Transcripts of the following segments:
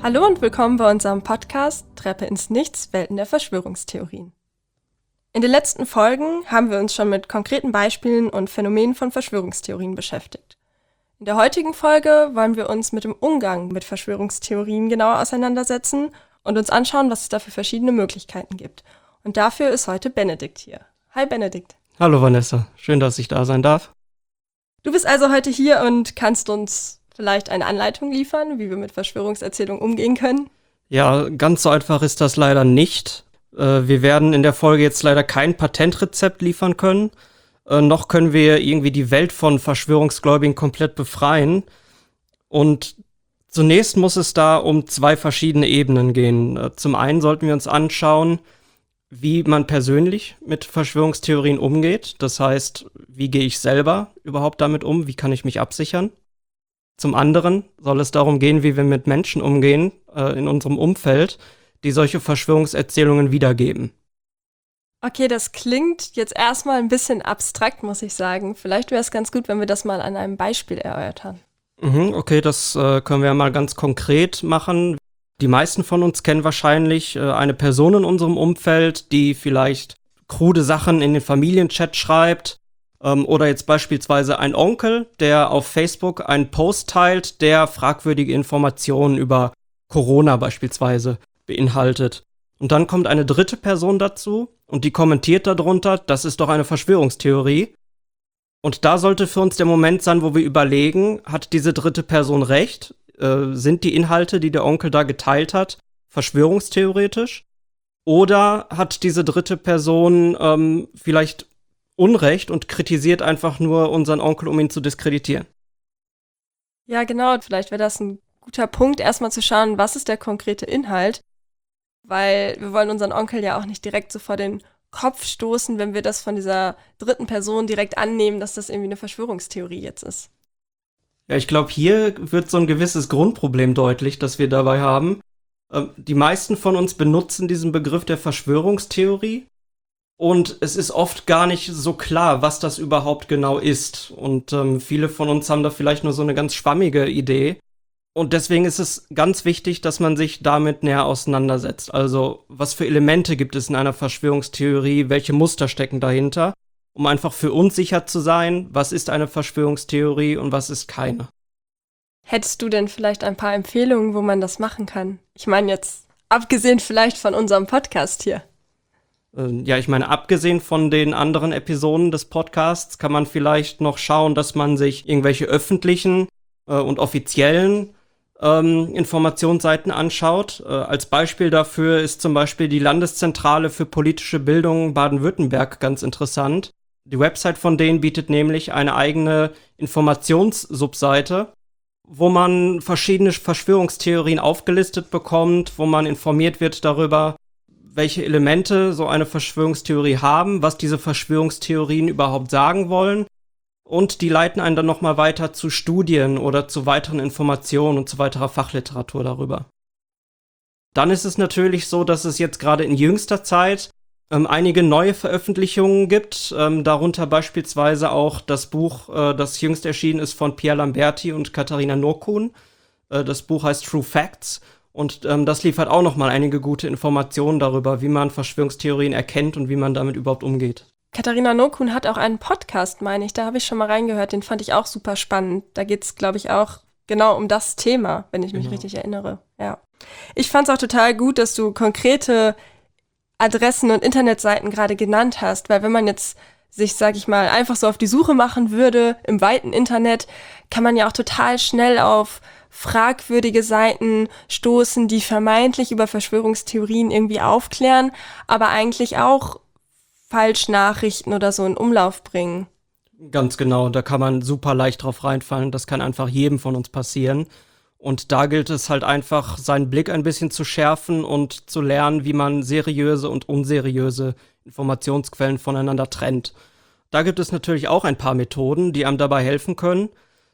Hallo und willkommen bei unserem Podcast Treppe ins Nichts, Welten der Verschwörungstheorien. In den letzten Folgen haben wir uns schon mit konkreten Beispielen und Phänomenen von Verschwörungstheorien beschäftigt. In der heutigen Folge wollen wir uns mit dem Umgang mit Verschwörungstheorien genauer auseinandersetzen und uns anschauen, was es da für verschiedene Möglichkeiten gibt. Und dafür ist heute Benedikt hier. Hi Benedikt. Hallo Vanessa, schön, dass ich da sein darf. Du bist also heute hier und kannst uns vielleicht eine Anleitung liefern, wie wir mit Verschwörungserzählungen umgehen können? Ja, ganz so einfach ist das leider nicht. Wir werden in der Folge jetzt leider kein Patentrezept liefern können. Noch können wir irgendwie die Welt von Verschwörungsgläubigen komplett befreien. Und zunächst muss es da um zwei verschiedene Ebenen gehen. Zum einen sollten wir uns anschauen, wie man persönlich mit Verschwörungstheorien umgeht. Das heißt, wie gehe ich selber überhaupt damit um? Wie kann ich mich absichern? Zum anderen soll es darum gehen, wie wir mit Menschen umgehen in unserem Umfeld, die solche Verschwörungserzählungen wiedergeben. Okay, das klingt jetzt erstmal ein bisschen abstrakt, muss ich sagen. Vielleicht wäre es ganz gut, wenn wir das mal an einem Beispiel erörtern. Okay, das können wir ja mal ganz konkret machen. Die meisten von uns kennen wahrscheinlich eine Person in unserem Umfeld, die vielleicht krude Sachen in den Familienchat schreibt. Oder jetzt beispielsweise ein Onkel, der auf Facebook einen Post teilt, der fragwürdige Informationen über Corona beispielsweise beinhaltet. Und dann kommt eine dritte Person dazu und die kommentiert darunter, das ist doch eine Verschwörungstheorie. Und da sollte für uns der Moment sein, wo wir überlegen, hat diese dritte Person recht? Sind die Inhalte, die der Onkel da geteilt hat, verschwörungstheoretisch? Oder hat diese dritte Person vielleicht Unrecht und kritisiert einfach nur unseren Onkel, um ihn zu diskreditieren? Ja, genau. Vielleicht wäre das ein guter Punkt, erstmal zu schauen, was ist der konkrete Inhalt. Weil wir wollen unseren Onkel ja auch nicht direkt so vor den Kopf stoßen, wenn wir das von dieser dritten Person direkt annehmen, dass das irgendwie eine Verschwörungstheorie jetzt ist. Ja, ich glaube, hier wird so ein gewisses Grundproblem deutlich, das wir dabei haben. Die meisten von uns benutzen diesen Begriff der Verschwörungstheorie. Und es ist oft gar nicht so klar, was das überhaupt genau ist. Und viele von uns haben da vielleicht nur so eine ganz schwammige Idee. Und deswegen ist es ganz wichtig, dass man sich damit näher auseinandersetzt. Also, was für Elemente gibt es in einer Verschwörungstheorie? Welche Muster stecken dahinter? Um einfach für uns sicher zu sein, was ist eine Verschwörungstheorie und was ist keine. Hättest du denn vielleicht ein paar Empfehlungen, wo man das machen kann? Ich meine jetzt, abgesehen vielleicht von unserem Podcast hier. Ja, ich meine, abgesehen von den anderen Episoden des Podcasts kann man vielleicht noch schauen, dass man sich irgendwelche öffentlichen und offiziellen Informationsseiten anschaut. Als Beispiel dafür ist zum Beispiel die Landeszentrale für politische Bildung Baden-Württemberg ganz interessant. Die Website von denen bietet nämlich eine eigene Informationssubseite, wo man verschiedene Verschwörungstheorien aufgelistet bekommt, wo man informiert wird darüber, welche Elemente so eine Verschwörungstheorie haben, was diese Verschwörungstheorien überhaupt sagen wollen. Und die leiten einen dann nochmal weiter zu Studien oder zu weiteren Informationen und zu weiterer Fachliteratur darüber. Dann ist es natürlich so, dass es jetzt gerade in jüngster Zeit einige neue Veröffentlichungen gibt, darunter beispielsweise auch das Buch, das jüngst erschienen ist von Pierre Lamberti und Katharina Norkuhn. Das Buch heißt True Facts. Und das liefert auch nochmal einige gute Informationen darüber, wie man Verschwörungstheorien erkennt und wie man damit überhaupt umgeht. Katharina Norkuhn hat auch einen Podcast, meine ich. Da habe ich schon mal reingehört. Den fand ich auch super spannend. Da geht es, glaube ich, auch genau um das Thema, wenn ich mich richtig erinnere. Ja. Ich fand es auch total gut, dass du konkrete Adressen und Internetseiten gerade genannt hast. Weil wenn man jetzt sich, sag ich mal, einfach so auf die Suche machen würde im weiten Internet, kann man ja auch total schnell auf fragwürdige Seiten stoßen, die vermeintlich über Verschwörungstheorien irgendwie aufklären, aber eigentlich auch Falschnachrichten oder so in Umlauf bringen. Ganz genau, da kann man super leicht drauf reinfallen. Das kann einfach jedem von uns passieren. Und da gilt es halt einfach, seinen Blick ein bisschen zu schärfen und zu lernen, wie man seriöse und unseriöse Informationsquellen voneinander trennt. Da gibt es natürlich auch ein paar Methoden, die einem dabei helfen können.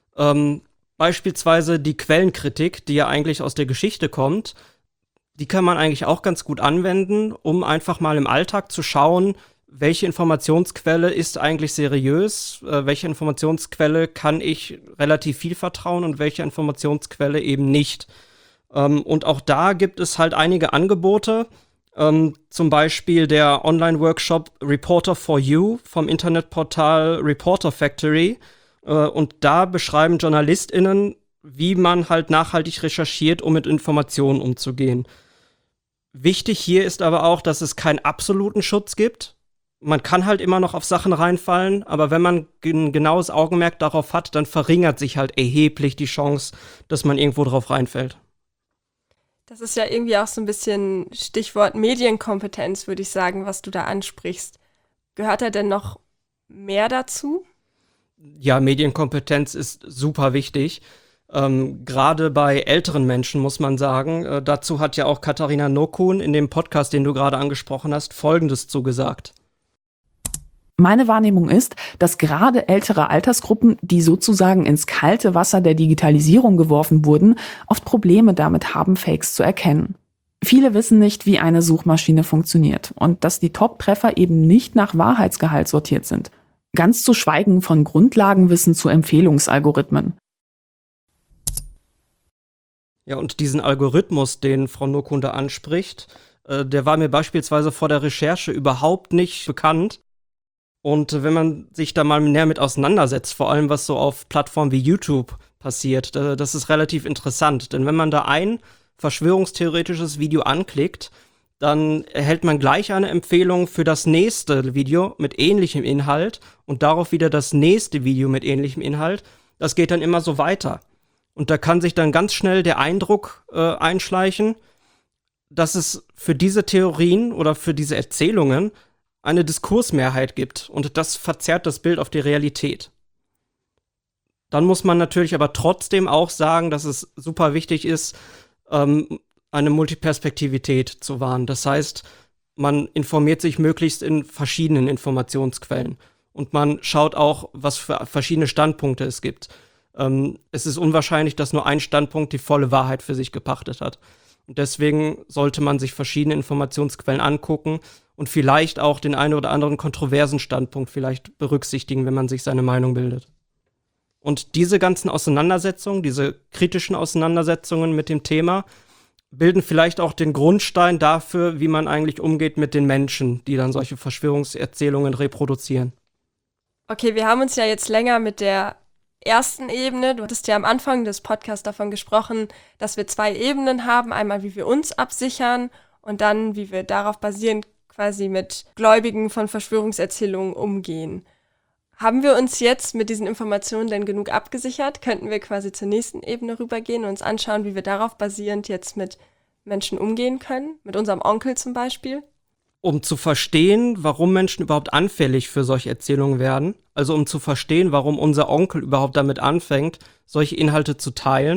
Beispielsweise die Quellenkritik, die ja eigentlich aus der Geschichte kommt. Die kann man eigentlich auch ganz gut anwenden, um einfach mal im Alltag zu schauen, welche Informationsquelle ist eigentlich seriös, welche Informationsquelle kann ich relativ viel vertrauen und welche Informationsquelle eben nicht. Und auch da gibt es halt einige Angebote. Zum Beispiel der Online-Workshop Reporter for You vom Internetportal Reporter Factory. Und da beschreiben JournalistInnen, wie man halt nachhaltig recherchiert, um mit Informationen umzugehen. Wichtig hier ist aber auch, dass es keinen absoluten Schutz gibt. Man kann halt immer noch auf Sachen reinfallen, aber wenn man ein genaues Augenmerk darauf hat, dann verringert sich halt erheblich die Chance, dass man irgendwo drauf reinfällt. Das ist ja irgendwie auch so ein bisschen Stichwort Medienkompetenz, würde ich sagen, was du da ansprichst. Gehört da denn noch mehr dazu? Ja, Medienkompetenz ist super wichtig. Gerade bei älteren Menschen muss man sagen. Dazu hat ja auch Katharina Nokun in dem Podcast, den du gerade angesprochen hast, Folgendes zugesagt. Meine Wahrnehmung ist, dass gerade ältere Altersgruppen, die sozusagen ins kalte Wasser der Digitalisierung geworfen wurden, oft Probleme damit haben, Fakes zu erkennen. Viele wissen nicht, wie eine Suchmaschine funktioniert und dass die Top-Treffer eben nicht nach Wahrheitsgehalt sortiert sind. Ganz zu schweigen von Grundlagenwissen zu Empfehlungsalgorithmen. Ja, und diesen Algorithmus, den Frau Nokun da anspricht, der war mir beispielsweise vor der Recherche überhaupt nicht bekannt. Und wenn man sich da mal näher mit auseinandersetzt, vor allem was so auf Plattformen wie YouTube passiert, das ist relativ interessant. Denn wenn man da ein verschwörungstheoretisches Video anklickt, dann erhält man gleich eine Empfehlung für das nächste Video mit ähnlichem Inhalt und darauf wieder das nächste Video mit ähnlichem Inhalt. Das geht dann immer so weiter. Und da kann sich dann ganz schnell der Eindruck einschleichen, dass es für diese Theorien oder für diese Erzählungen eine Diskursmehrheit gibt. Und das verzerrt das Bild auf die Realität. Dann muss man natürlich aber trotzdem auch sagen, dass es super wichtig ist, eine Multiperspektivität zu wahren. Das heißt, man informiert sich möglichst in verschiedenen Informationsquellen. Und man schaut auch, was für verschiedene Standpunkte es gibt. Es ist unwahrscheinlich, dass nur ein Standpunkt die volle Wahrheit für sich gepachtet hat. Und deswegen sollte man sich verschiedene Informationsquellen angucken und vielleicht auch den einen oder anderen kontroversen Standpunkt vielleicht berücksichtigen, wenn man sich seine Meinung bildet. Und diese ganzen Auseinandersetzungen, diese kritischen Auseinandersetzungen mit dem Thema, bilden vielleicht auch den Grundstein dafür, wie man eigentlich umgeht mit den Menschen, die dann solche Verschwörungserzählungen reproduzieren. Okay, wir haben uns ja jetzt länger mit der ersten Ebene, du hattest ja am Anfang des Podcasts davon gesprochen, dass wir 2 Ebenen haben. Einmal, wie wir uns absichern und dann, wie wir darauf basierend quasi mit Gläubigen von Verschwörungserzählungen umgehen. Haben wir uns jetzt mit diesen Informationen denn genug abgesichert? Könnten wir quasi zur nächsten Ebene rübergehen und uns anschauen, wie wir darauf basierend jetzt mit Menschen umgehen können? Mit unserem Onkel zum Beispiel? Um zu verstehen, warum Menschen überhaupt anfällig für solche Erzählungen werden, also um zu verstehen, warum unser Onkel überhaupt damit anfängt, solche Inhalte zu teilen,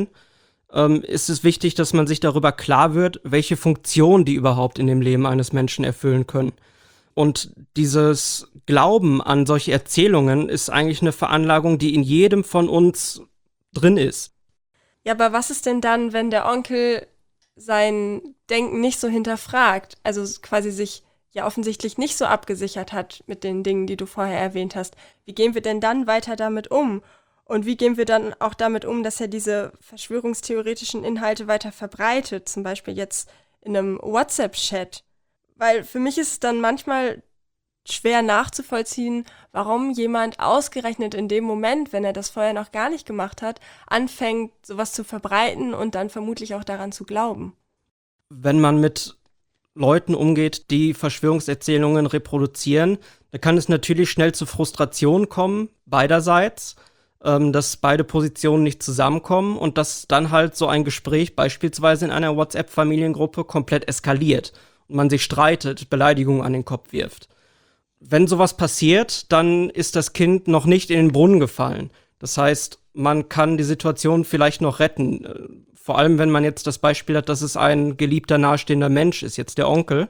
ist es wichtig, dass man sich darüber klar wird, welche Funktion die überhaupt in dem Leben eines Menschen erfüllen können. Und dieses Glauben an solche Erzählungen ist eigentlich eine Veranlagung, die in jedem von uns drin ist. Ja, aber was ist denn dann, wenn der Onkel sein Denken nicht so hinterfragt, also quasi sich ja offensichtlich nicht so abgesichert hat mit den Dingen, die du vorher erwähnt hast? Wie gehen wir denn dann weiter damit um? Und wie gehen wir dann auch damit um, dass er diese verschwörungstheoretischen Inhalte weiter verbreitet, zum Beispiel jetzt in einem WhatsApp-Chat? Weil für mich ist es dann manchmal schwer nachzuvollziehen, warum jemand ausgerechnet in dem Moment, wenn er das vorher noch gar nicht gemacht hat, anfängt, sowas zu verbreiten und dann vermutlich auch daran zu glauben. Wenn man mit Leuten umgeht, die Verschwörungserzählungen reproduzieren, da kann es natürlich schnell zu Frustration kommen, beiderseits, dass beide Positionen nicht zusammenkommen und dass dann halt so ein Gespräch beispielsweise in einer WhatsApp-Familiengruppe komplett eskaliert und man sich streitet, Beleidigungen an den Kopf wirft. Wenn sowas passiert, dann ist das Kind noch nicht in den Brunnen gefallen. Das heißt, man kann die Situation vielleicht noch retten. Vor allem, wenn man jetzt das Beispiel hat, dass es ein geliebter, nahestehender Mensch ist, jetzt der Onkel.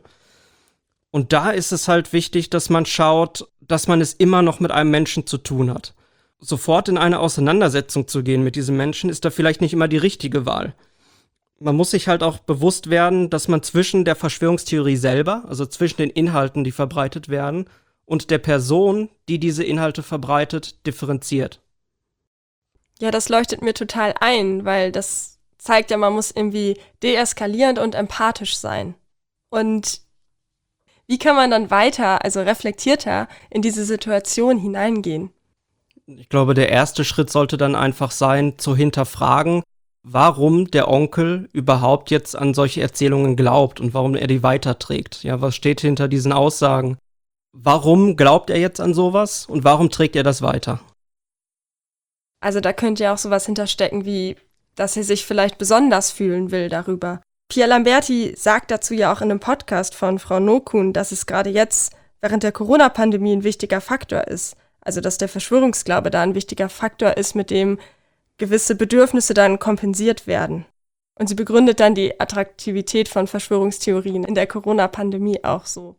Und da ist es halt wichtig, dass man schaut, dass man es immer noch mit einem Menschen zu tun hat. Sofort in eine Auseinandersetzung zu gehen mit diesem Menschen, ist da vielleicht nicht immer die richtige Wahl. Man muss sich halt auch bewusst werden, dass man zwischen der Verschwörungstheorie selber, also zwischen den Inhalten, die verbreitet werden, und der Person, die diese Inhalte verbreitet, differenziert. Ja, das leuchtet mir total ein, weil das zeigt ja, man muss irgendwie deeskalierend und empathisch sein. Und wie kann man dann weiter, also reflektierter, in diese Situation hineingehen? Ich glaube, der erste Schritt sollte dann einfach sein, zu hinterfragen, warum der Onkel überhaupt jetzt an solche Erzählungen glaubt und warum er die weiterträgt. Ja, was steht hinter diesen Aussagen? Warum glaubt er jetzt an sowas und warum trägt er das weiter? Also da könnte ja auch sowas hinterstecken wie, dass er sich vielleicht besonders fühlen will darüber. Pierre Lamberti sagt dazu ja auch in einem Podcast von Frau Nokun, dass es gerade jetzt während der Corona-Pandemie ein wichtiger Faktor ist. Also dass der Verschwörungsglaube da ein wichtiger Faktor ist, mit dem gewisse Bedürfnisse dann kompensiert werden. Und sie begründet dann die Attraktivität von Verschwörungstheorien in der Corona-Pandemie auch so.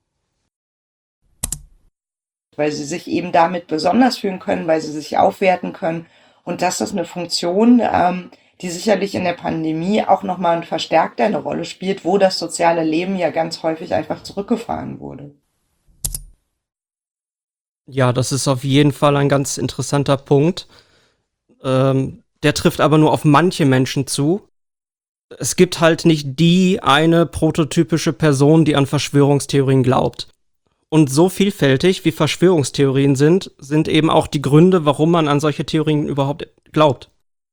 Weil sie sich eben damit besonders fühlen können, weil sie sich aufwerten können. Und das ist eine Funktion, die sicherlich in der Pandemie auch nochmal verstärkt eine Rolle spielt, wo das soziale Leben ja ganz häufig einfach zurückgefahren wurde. Ja, das ist auf jeden Fall ein ganz interessanter Punkt. Der trifft aber nur auf manche Menschen zu. Es gibt halt nicht die eine prototypische Person, die an Verschwörungstheorien glaubt. Und so vielfältig wie Verschwörungstheorien sind eben auch die Gründe, warum man an solche Theorien überhaupt glaubt.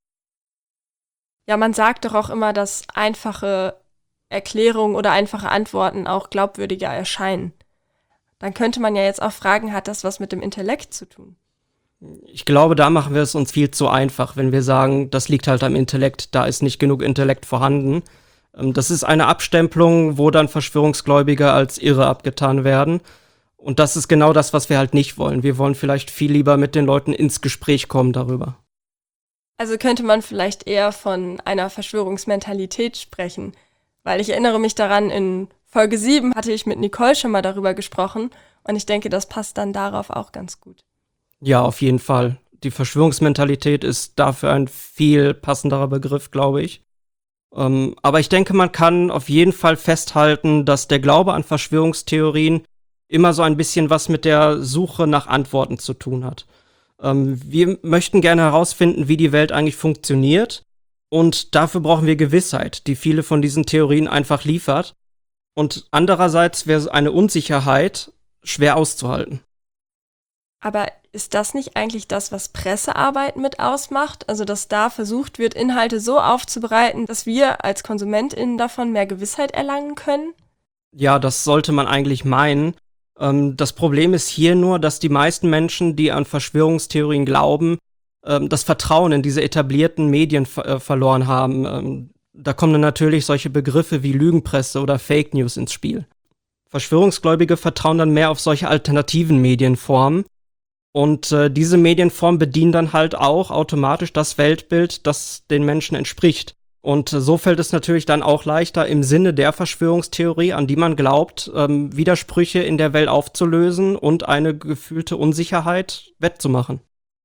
Ja, man sagt doch auch immer, dass einfache Erklärungen oder einfache Antworten auch glaubwürdiger erscheinen. Dann könnte man ja jetzt auch fragen, hat das was mit dem Intellekt zu tun? Ich glaube, da machen wir es uns viel zu einfach, wenn wir sagen, das liegt halt am Intellekt, da ist nicht genug Intellekt vorhanden. Das ist eine Abstempelung, wo dann Verschwörungsgläubige als irre abgetan werden. Und das ist genau das, was wir halt nicht wollen. Wir wollen vielleicht viel lieber mit den Leuten ins Gespräch kommen darüber. Also könnte man vielleicht eher von einer Verschwörungsmentalität sprechen. Weil ich erinnere mich daran, in Folge 7 hatte ich mit Nicole schon mal darüber gesprochen. Und ich denke, das passt dann darauf auch ganz gut. Ja, auf jeden Fall. Die Verschwörungsmentalität ist dafür ein viel passenderer Begriff, glaube ich. Aber ich denke, man kann auf jeden Fall festhalten, dass der Glaube an Verschwörungstheorien immer so ein bisschen was mit der Suche nach Antworten zu tun hat. Wir möchten gerne herausfinden, wie die Welt eigentlich funktioniert. Und dafür brauchen wir Gewissheit, die viele von diesen Theorien einfach liefert. Und andererseits wäre eine Unsicherheit schwer auszuhalten. Aber ist das nicht eigentlich das, was Pressearbeit mit ausmacht? Also, dass da versucht wird, Inhalte so aufzubereiten, dass wir als KonsumentInnen davon mehr Gewissheit erlangen können? Ja, das sollte man eigentlich meinen. Das Problem ist hier nur, dass die meisten Menschen, die an Verschwörungstheorien glauben, das Vertrauen in diese etablierten Medien verloren haben. Da kommen dann natürlich solche Begriffe wie Lügenpresse oder Fake News ins Spiel. Verschwörungsgläubige vertrauen dann mehr auf solche alternativen Medienformen. Und diese Medienformen bedienen dann halt auch automatisch das Weltbild, das den Menschen entspricht. Und so fällt es natürlich dann auch leichter, im Sinne der Verschwörungstheorie, an die man glaubt, Widersprüche in der Welt aufzulösen und eine gefühlte Unsicherheit wettzumachen.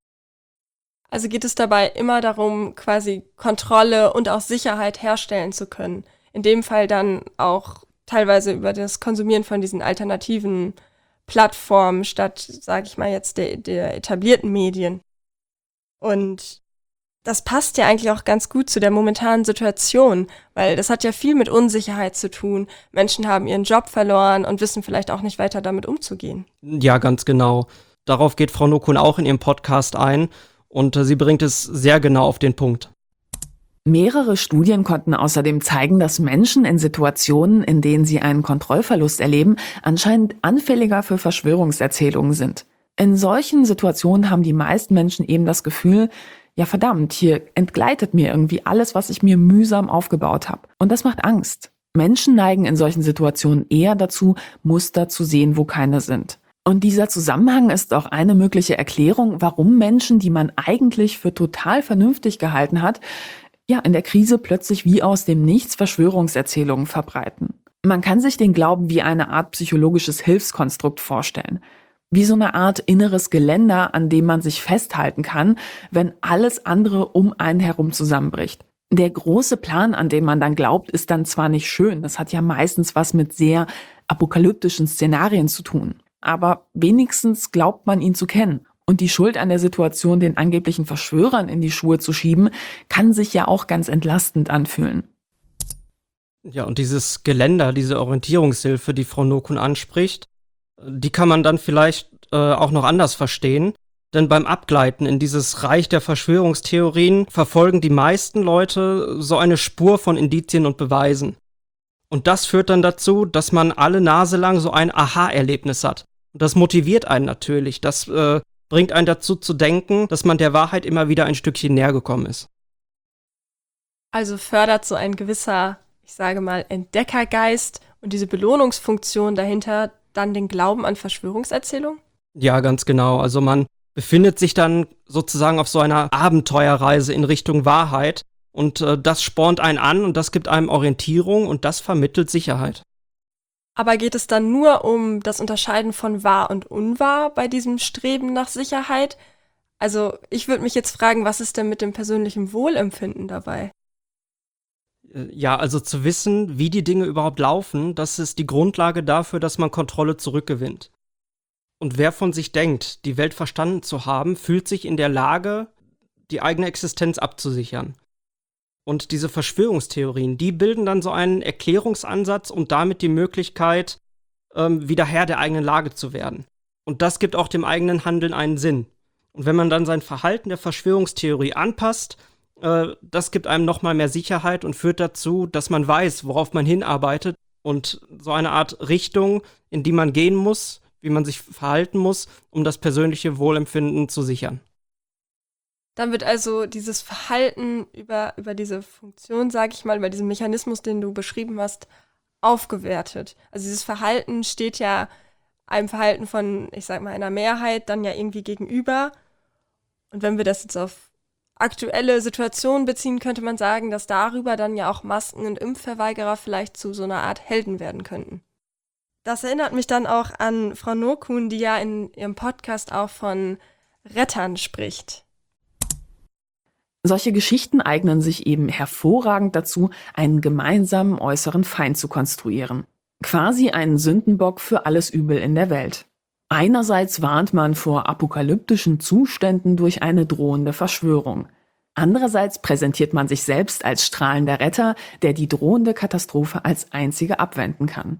Also geht es dabei immer darum, quasi Kontrolle und auch Sicherheit herstellen zu können. In dem Fall dann auch teilweise über das Konsumieren von diesen alternativen Plattformen statt, sage ich mal jetzt, der etablierten Medien. Und das passt ja eigentlich auch ganz gut zu der momentanen Situation, weil das hat ja viel mit Unsicherheit zu tun. Menschen haben ihren Job verloren und wissen vielleicht auch nicht weiter damit umzugehen. Ja, ganz genau. Darauf geht Frau Nokun auch in ihrem Podcast ein und sie bringt es sehr genau auf den Punkt. Mehrere Studien konnten außerdem zeigen, dass Menschen in Situationen, in denen sie einen Kontrollverlust erleben, anscheinend anfälliger für Verschwörungserzählungen sind. In solchen Situationen haben die meisten Menschen eben das Gefühl, ja verdammt, hier entgleitet mir irgendwie alles, was ich mir mühsam aufgebaut habe. Und das macht Angst. Menschen neigen in solchen Situationen eher dazu, Muster zu sehen, wo keine sind. Und dieser Zusammenhang ist auch eine mögliche Erklärung, warum Menschen, die man eigentlich für total vernünftig gehalten hat, ja in der Krise plötzlich wie aus dem Nichts Verschwörungserzählungen verbreiten. Man kann sich den Glauben wie eine Art psychologisches Hilfskonstrukt vorstellen. Wie so eine Art inneres Geländer, an dem man sich festhalten kann, wenn alles andere um einen herum zusammenbricht. Der große Plan, an den man dann glaubt, ist dann zwar nicht schön, das hat ja meistens was mit sehr apokalyptischen Szenarien zu tun, aber wenigstens glaubt man ihn zu kennen. Und die Schuld an der Situation den angeblichen Verschwörern in die Schuhe zu schieben, kann sich ja auch ganz entlastend anfühlen. Ja, und dieses Geländer, diese Orientierungshilfe, die Frau Nokun anspricht, die kann man dann vielleicht auch noch anders verstehen. Denn beim Abgleiten in dieses Reich der Verschwörungstheorien verfolgen die meisten Leute so eine Spur von Indizien und Beweisen. Und das führt dann dazu, dass man alle Nase lang so ein Aha-Erlebnis hat. Und das motiviert einen natürlich. Das bringt einen dazu zu denken, dass man der Wahrheit immer wieder ein Stückchen näher gekommen ist. Also fördert so ein gewisser, ich sage mal, Entdeckergeist und diese Belohnungsfunktion dahinter dann den Glauben an Verschwörungserzählungen? Ja, ganz genau. Also man befindet sich dann sozusagen auf so einer Abenteuerreise in Richtung Wahrheit und das spornt einen an und das gibt einem Orientierung und das vermittelt Sicherheit. Aber geht es dann nur um das Unterscheiden von wahr und unwahr bei diesem Streben nach Sicherheit? Also ich würde mich jetzt fragen, was ist denn mit dem persönlichen Wohlempfinden dabei? Ja, also zu wissen, wie die Dinge überhaupt laufen, das ist die Grundlage dafür, dass man Kontrolle zurückgewinnt. Und wer von sich denkt, die Welt verstanden zu haben, fühlt sich in der Lage, die eigene Existenz abzusichern. Und diese Verschwörungstheorien, die bilden dann so einen Erklärungsansatz und damit die Möglichkeit, wieder Herr der eigenen Lage zu werden. Und das gibt auch dem eigenen Handeln einen Sinn. Und wenn man dann sein Verhalten der Verschwörungstheorie anpasst, das gibt einem nochmal mehr Sicherheit und führt dazu, dass man weiß, worauf man hinarbeitet und so eine Art Richtung, in die man gehen muss, wie man sich verhalten muss, um das persönliche Wohlempfinden zu sichern. Dann wird also dieses Verhalten über diese Funktion, sage ich mal, über diesen Mechanismus, den du beschrieben hast, aufgewertet. Also dieses Verhalten steht ja einem Verhalten von, ich sag mal, einer Mehrheit dann ja irgendwie gegenüber. Und wenn wir das jetzt auf aktuelle Situationen beziehen, könnte man sagen, dass darüber dann ja auch Masken- und Impfverweigerer vielleicht zu so einer Art Helden werden könnten. Das erinnert mich dann auch an Frau Nokun, die ja in ihrem Podcast auch von Rettern spricht. Solche Geschichten eignen sich eben hervorragend dazu, einen gemeinsamen äußeren Feind zu konstruieren. Quasi einen Sündenbock für alles Übel in der Welt. Einerseits warnt man vor apokalyptischen Zuständen durch eine drohende Verschwörung. Andererseits präsentiert man sich selbst als strahlender Retter, der die drohende Katastrophe als einzige abwenden kann.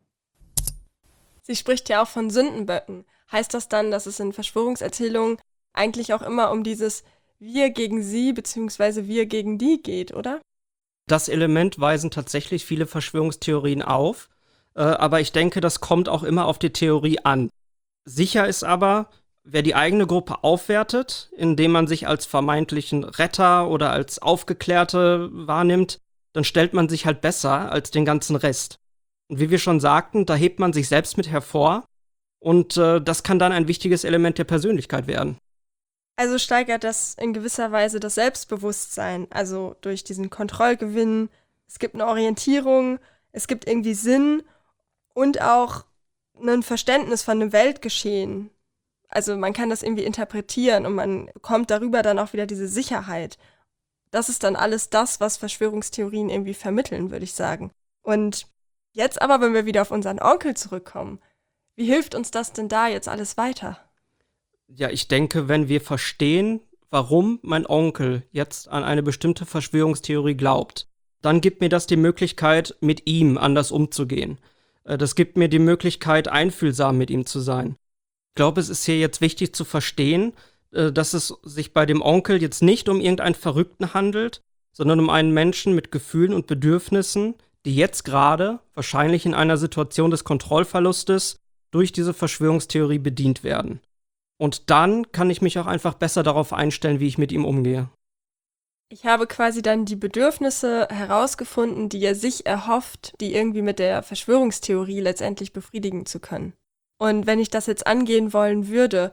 Sie spricht ja auch von Sündenböcken. Heißt das dann, dass es in Verschwörungserzählungen eigentlich auch immer um dieses Wir gegen sie bzw. wir gegen die geht, oder? Das Element weisen tatsächlich viele Verschwörungstheorien auf, aber ich denke, das kommt auch immer auf die Theorie an. Sicher ist aber, wer die eigene Gruppe aufwertet, indem man sich als vermeintlichen Retter oder als Aufgeklärte wahrnimmt, dann stellt man sich halt besser als den ganzen Rest. Und wie wir schon sagten, da hebt man sich selbst mit hervor und das kann dann ein wichtiges Element der Persönlichkeit werden. Also steigert das in gewisser Weise das Selbstbewusstsein, also durch diesen Kontrollgewinn. Es gibt eine Orientierung, es gibt irgendwie Sinn und auch ein Verständnis von dem Weltgeschehen. Also man kann das irgendwie interpretieren und man bekommt darüber dann auch wieder diese Sicherheit. Das ist dann alles das, was Verschwörungstheorien irgendwie vermitteln, würde ich sagen. Und jetzt aber, wenn wir wieder auf unseren Onkel zurückkommen, wie hilft uns das denn da jetzt alles weiter? Ja, ich denke, wenn wir verstehen, warum mein Onkel jetzt an eine bestimmte Verschwörungstheorie glaubt, dann gibt mir das die Möglichkeit, mit ihm anders umzugehen. Das gibt mir die Möglichkeit, einfühlsam mit ihm zu sein. Ich glaube, es ist hier jetzt wichtig zu verstehen, dass es sich bei dem Onkel jetzt nicht um irgendeinen Verrückten handelt, sondern um einen Menschen mit Gefühlen und Bedürfnissen, die jetzt gerade, wahrscheinlich in einer Situation des Kontrollverlustes, durch diese Verschwörungstheorie bedient werden. Und dann kann ich mich auch einfach besser darauf einstellen, wie ich mit ihm umgehe. Ich habe quasi dann die Bedürfnisse herausgefunden, die er sich erhofft, die irgendwie mit der Verschwörungstheorie letztendlich befriedigen zu können. Und wenn ich das jetzt angehen wollen würde,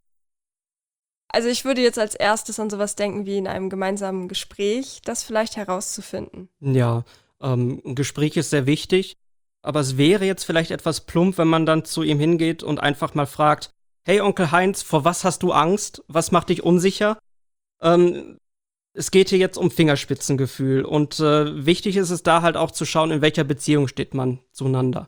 also ich würde jetzt als erstes an sowas denken wie in einem gemeinsamen Gespräch, das vielleicht herauszufinden. Ja, ein Gespräch ist sehr wichtig, aber es wäre jetzt vielleicht etwas plump, wenn man dann zu ihm hingeht und einfach mal fragt, hey Onkel Heinz, vor was hast du Angst? Was macht dich unsicher? Es geht hier jetzt um Fingerspitzengefühl und wichtig ist es da halt auch zu schauen, in welcher Beziehung steht man zueinander.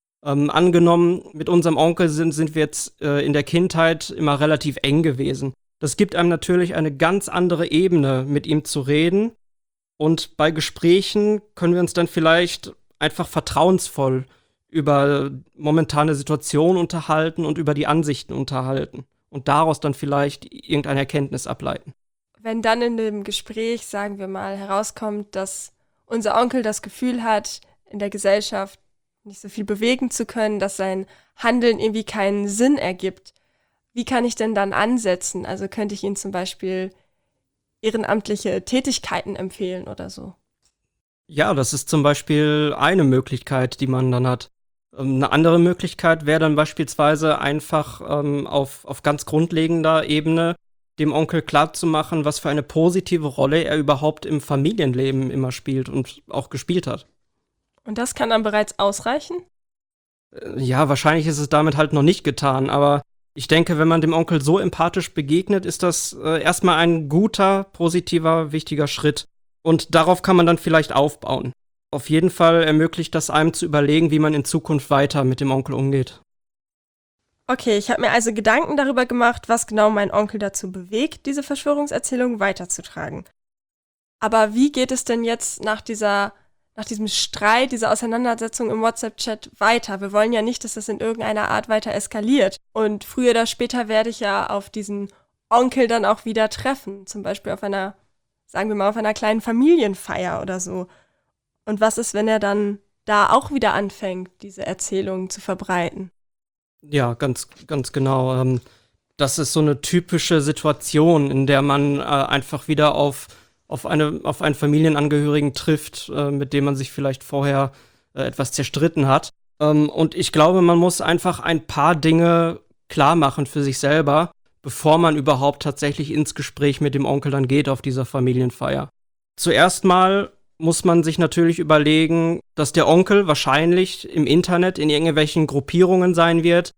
Angenommen, mit unserem Onkel sind wir jetzt in der Kindheit immer relativ eng gewesen. Das gibt einem natürlich eine ganz andere Ebene, mit ihm zu reden. Und bei Gesprächen können wir uns dann vielleicht einfach vertrauensvoll über momentane Situationen unterhalten und über die Ansichten unterhalten. Und daraus dann vielleicht irgendeine Erkenntnis ableiten. Wenn dann in dem Gespräch, sagen wir mal, herauskommt, dass unser Onkel das Gefühl hat, in der Gesellschaft nicht so viel bewegen zu können, dass sein Handeln irgendwie keinen Sinn ergibt, wie kann ich denn dann ansetzen? Also könnte ich Ihnen zum Beispiel ehrenamtliche Tätigkeiten empfehlen oder so? Ja, das ist zum Beispiel eine Möglichkeit, die man dann hat. Eine andere Möglichkeit wäre dann beispielsweise einfach auf ganz grundlegender Ebene dem Onkel klarzumachen, was für eine positive Rolle er überhaupt im Familienleben immer spielt und auch gespielt hat. Und das kann dann bereits ausreichen? Ja, wahrscheinlich ist es damit halt noch nicht getan, aber ich denke, wenn man dem Onkel so empathisch begegnet, ist das erstmal ein guter, positiver, wichtiger Schritt. Und darauf kann man dann vielleicht aufbauen. Auf jeden Fall ermöglicht das einem zu überlegen, wie man in Zukunft weiter mit dem Onkel umgeht. Okay, ich habe mir also Gedanken darüber gemacht, was genau mein Onkel dazu bewegt, diese Verschwörungserzählung weiterzutragen. Aber wie geht es denn jetzt nach diesem Streit, dieser Auseinandersetzung im WhatsApp-Chat weiter? Wir wollen ja nicht, dass das in irgendeiner Art weiter eskaliert. Und früher oder später werde ich ja auf diesen Onkel dann auch wieder treffen. Zum Beispiel auf einer, sagen wir mal, auf einer kleinen Familienfeier oder so. Und was ist, wenn er dann da auch wieder anfängt, diese Erzählungen zu verbreiten? Ja, ganz genau. Das ist so eine typische Situation, in der man einfach wieder auf einen Familienangehörigen trifft, mit dem man sich vielleicht vorher etwas zerstritten hat. Und ich glaube, man muss einfach ein paar Dinge klar machen für sich selber, bevor man überhaupt tatsächlich ins Gespräch mit dem Onkel dann geht auf dieser Familienfeier. Zuerst mal muss man sich natürlich überlegen, dass der Onkel wahrscheinlich im Internet in irgendwelchen Gruppierungen sein wird,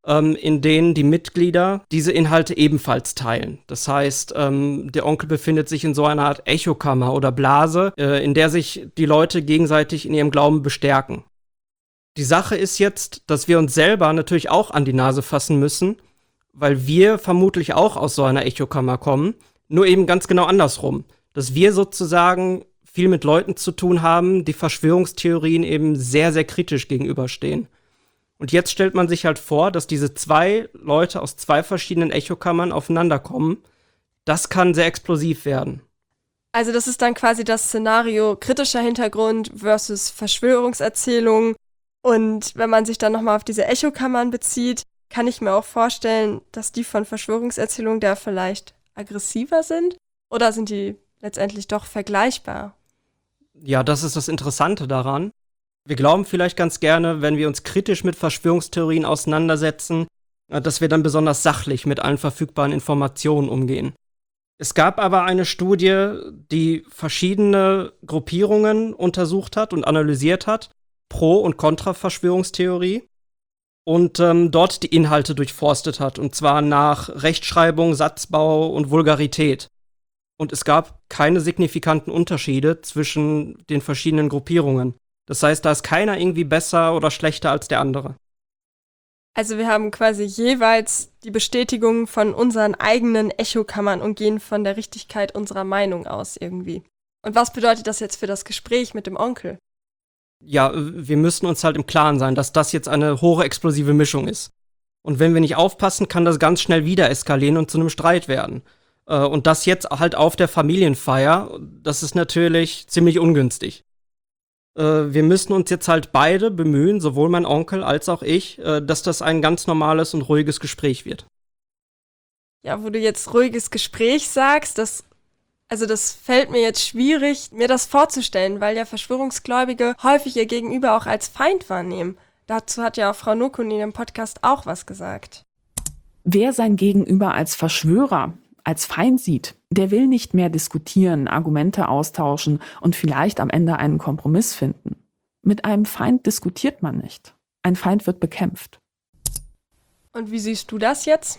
in denen die Mitglieder diese Inhalte ebenfalls teilen. Das heißt, der Onkel befindet sich in so einer Art Echokammer oder Blase, in der sich die Leute gegenseitig in ihrem Glauben bestärken. Die Sache ist jetzt, dass wir uns selber natürlich auch an die Nase fassen müssen, weil wir vermutlich auch aus so einer Echokammer kommen, nur eben ganz genau andersrum. Dass wir sozusagen viel mit Leuten zu tun haben, die Verschwörungstheorien eben sehr, sehr kritisch gegenüberstehen. Und jetzt stellt man sich halt vor, dass diese zwei Leute aus zwei verschiedenen Echokammern aufeinander kommen. Das kann sehr explosiv werden. Also das ist dann quasi das Szenario kritischer Hintergrund versus Verschwörungserzählung. Und wenn man sich dann nochmal auf diese Echokammern bezieht, kann ich mir auch vorstellen, dass die von Verschwörungserzählungen da vielleicht aggressiver sind? Oder sind die letztendlich doch vergleichbar? Ja, das ist das Interessante daran. Wir glauben vielleicht ganz gerne, wenn wir uns kritisch mit Verschwörungstheorien auseinandersetzen, dass wir dann besonders sachlich mit allen verfügbaren Informationen umgehen. Es gab aber eine Studie, die verschiedene Gruppierungen untersucht hat und analysiert hat, Pro- und Kontra-Verschwörungstheorie, und dort die Inhalte durchforstet hat, und zwar nach Rechtschreibung, Satzbau und Vulgarität. Und es gab keine signifikanten Unterschiede zwischen den verschiedenen Gruppierungen. Das heißt, da ist keiner irgendwie besser oder schlechter als der andere. Also wir haben quasi jeweils die Bestätigung von unseren eigenen Echokammern und gehen von der Richtigkeit unserer Meinung aus irgendwie. Und was bedeutet das jetzt für das Gespräch mit dem Onkel? Ja, wir müssen uns halt im Klaren sein, dass das jetzt eine hohe explosive Mischung ist. Und wenn wir nicht aufpassen, kann das ganz schnell wieder eskalieren und zu einem Streit werden. Und das jetzt halt auf der Familienfeier, das ist natürlich ziemlich ungünstig. Wir müssen uns jetzt halt beide bemühen, sowohl mein Onkel als auch ich, dass das ein ganz normales und ruhiges Gespräch wird. Ja, wo du jetzt ruhiges Gespräch sagst, das fällt mir jetzt schwierig, mir das vorzustellen, weil ja Verschwörungsgläubige häufig ihr Gegenüber auch als Feind wahrnehmen. Dazu hat ja auch Frau Nokun in ihrem Podcast auch was gesagt. Wer sein Gegenüber als Verschwörer, als Feind sieht, der will nicht mehr diskutieren, Argumente austauschen und vielleicht am Ende einen Kompromiss finden. Mit einem Feind diskutiert man nicht. Ein Feind wird bekämpft. Und wie siehst du das jetzt?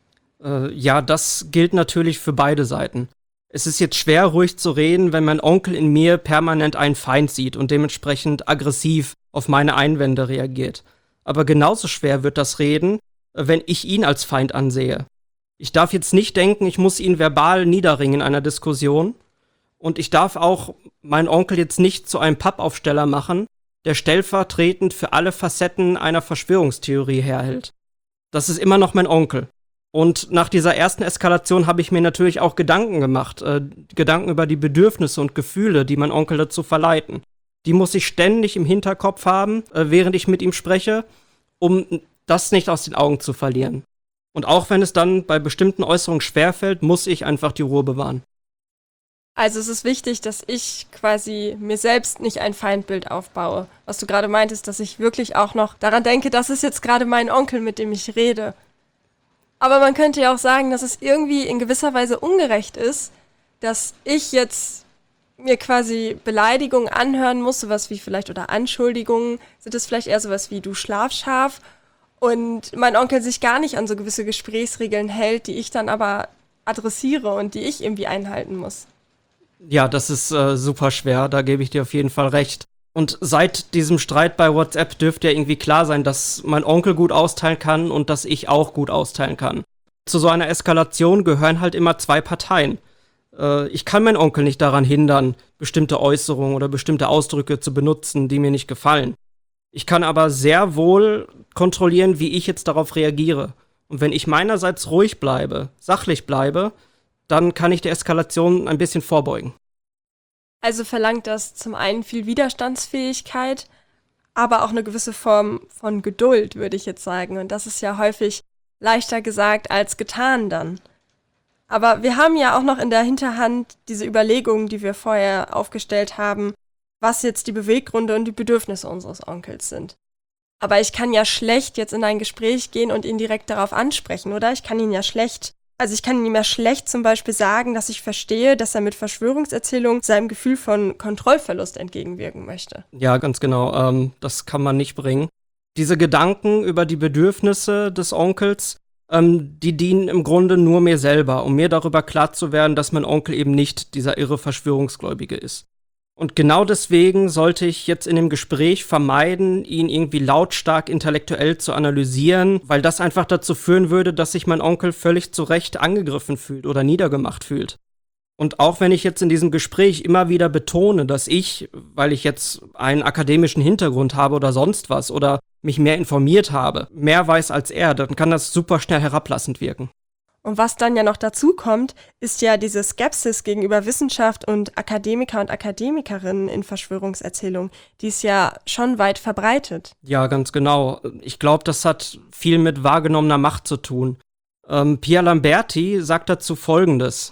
Ja, das gilt natürlich für beide Seiten. Es ist jetzt schwer, ruhig zu reden, wenn mein Onkel in mir permanent einen Feind sieht und dementsprechend aggressiv auf meine Einwände reagiert. Aber genauso schwer wird das Reden, wenn ich ihn als Feind ansehe. Ich darf jetzt nicht denken, ich muss ihn verbal niederringen in einer Diskussion. Und ich darf auch meinen Onkel jetzt nicht zu einem Pappaufsteller machen, der stellvertretend für alle Facetten einer Verschwörungstheorie herhält. Das ist immer noch mein Onkel. Und nach dieser ersten Eskalation habe ich mir natürlich auch Gedanken gemacht. Gedanken über die Bedürfnisse und Gefühle, die mein Onkel dazu verleiten. Die muss ich ständig im Hinterkopf haben, während ich mit ihm spreche, um das nicht aus den Augen zu verlieren. Und auch wenn es dann bei bestimmten Äußerungen schwerfällt, muss ich einfach die Ruhe bewahren. Also es ist wichtig, dass ich quasi mir selbst nicht ein Feindbild aufbaue. Was du gerade meintest, dass ich wirklich auch noch daran denke, das ist jetzt gerade mein Onkel, mit dem ich rede. Aber man könnte ja auch sagen, dass es irgendwie in gewisser Weise ungerecht ist, dass ich jetzt mir quasi Beleidigungen anhören muss, sowas wie vielleicht, oder Anschuldigungen, sind es vielleicht eher sowas wie du Schlafschaf, und mein Onkel sich gar nicht an so gewisse Gesprächsregeln hält, die ich dann aber adressiere und die ich irgendwie einhalten muss. Ja, das ist super schwer, da gebe ich dir auf jeden Fall recht. Und seit diesem Streit bei WhatsApp dürfte ja irgendwie klar sein, dass mein Onkel gut austeilen kann und dass ich auch gut austeilen kann. Zu so einer Eskalation gehören halt immer zwei Parteien. Ich kann meinen Onkel nicht daran hindern, bestimmte Äußerungen oder bestimmte Ausdrücke zu benutzen, die mir nicht gefallen. Ich kann aber sehr wohl kontrollieren, wie ich jetzt darauf reagiere. Und wenn ich meinerseits ruhig bleibe, sachlich bleibe, dann kann ich der Eskalation ein bisschen vorbeugen. Also verlangt das zum einen viel Widerstandsfähigkeit, aber auch eine gewisse Form von Geduld, würde ich jetzt sagen. Und das ist ja häufig leichter gesagt als getan dann. Aber wir haben ja auch noch in der Hinterhand diese Überlegungen, die wir vorher aufgestellt haben, was jetzt die Beweggründe und die Bedürfnisse unseres Onkels sind. Aber ich kann ja schlecht jetzt in ein Gespräch gehen und ihn direkt darauf ansprechen, oder? Ich kann ihm ja schlecht zum Beispiel sagen, dass ich verstehe, dass er mit Verschwörungserzählungen seinem Gefühl von Kontrollverlust entgegenwirken möchte. Ja, ganz genau. Das kann man nicht bringen. Diese Gedanken über die Bedürfnisse des Onkels, die dienen im Grunde nur mir selber, um mir darüber klar zu werden, dass mein Onkel eben nicht dieser irre Verschwörungsgläubige ist. Und genau deswegen sollte ich jetzt in dem Gespräch vermeiden, ihn irgendwie lautstark intellektuell zu analysieren, weil das einfach dazu führen würde, dass sich mein Onkel völlig zu Recht angegriffen fühlt oder niedergemacht fühlt. Und auch wenn ich jetzt in diesem Gespräch immer wieder betone, dass ich, weil ich jetzt einen akademischen Hintergrund habe oder sonst was oder mich mehr informiert habe, mehr weiß als er, dann kann das super schnell herablassend wirken. Und was dann ja noch dazu kommt, ist ja diese Skepsis gegenüber Wissenschaft und Akademiker und Akademikerinnen in Verschwörungserzählungen. Die ist ja schon weit verbreitet. Ja, ganz genau. Ich glaube, das hat viel mit wahrgenommener Macht zu tun. Pia Lamberti sagt dazu Folgendes.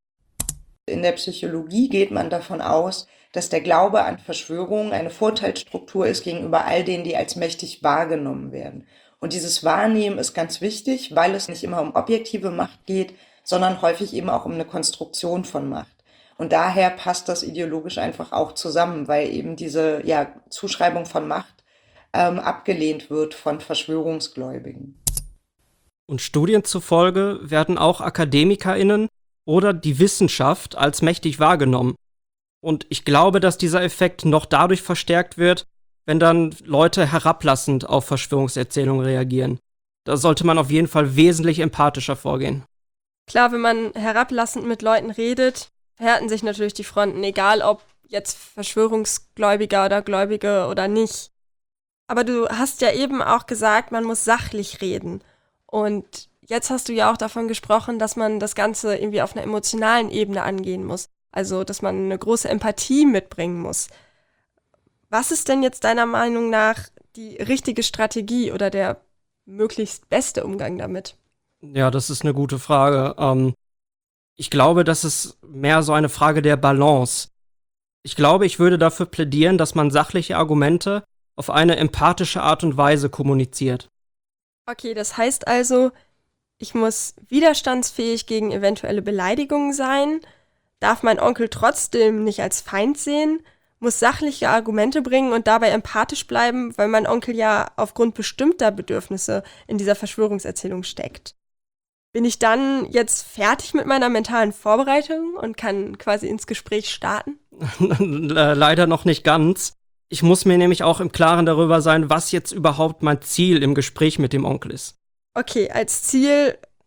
In der Psychologie geht man davon aus, dass der Glaube an Verschwörungen eine Vorteilsstruktur ist gegenüber all denen, die als mächtig wahrgenommen werden. Und dieses Wahrnehmen ist ganz wichtig, weil es nicht immer um objektive Macht geht, sondern häufig eben auch um eine Konstruktion von Macht. Und daher passt das ideologisch einfach auch zusammen, weil eben diese Zuschreibung von Macht abgelehnt wird von Verschwörungsgläubigen. Und Studien zufolge werden auch AkademikerInnen oder die Wissenschaft als mächtig wahrgenommen. Und ich glaube, dass dieser Effekt noch dadurch verstärkt wird, wenn dann Leute herablassend auf Verschwörungserzählungen reagieren. Da sollte man auf jeden Fall wesentlich empathischer vorgehen. Klar, wenn man herablassend mit Leuten redet, verhärten sich natürlich die Fronten, egal ob jetzt Verschwörungsgläubiger oder Gläubige oder nicht. Aber du hast ja eben auch gesagt, man muss sachlich reden. Und jetzt hast du ja auch davon gesprochen, dass man das Ganze irgendwie auf einer emotionalen Ebene angehen muss. Also, dass man eine große Empathie mitbringen muss. Was ist denn jetzt deiner Meinung nach die richtige Strategie oder der möglichst beste Umgang damit? Ja, das ist eine gute Frage. Ich glaube, das ist mehr so eine Frage der Balance. Ich glaube, ich würde dafür plädieren, dass man sachliche Argumente auf eine empathische Art und Weise kommuniziert. Okay, das heißt also, ich muss widerstandsfähig gegen eventuelle Beleidigungen sein, darf mein Onkel trotzdem nicht als Feind sehen, muss sachliche Argumente bringen und dabei empathisch bleiben, weil mein Onkel ja aufgrund bestimmter Bedürfnisse in dieser Verschwörungserzählung steckt. Bin ich dann jetzt fertig mit meiner mentalen Vorbereitung und kann quasi ins Gespräch starten? Leider noch nicht ganz. Ich muss mir nämlich auch im Klaren darüber sein, was jetzt überhaupt mein Ziel im Gespräch mit dem Onkel ist. Okay, als Ziel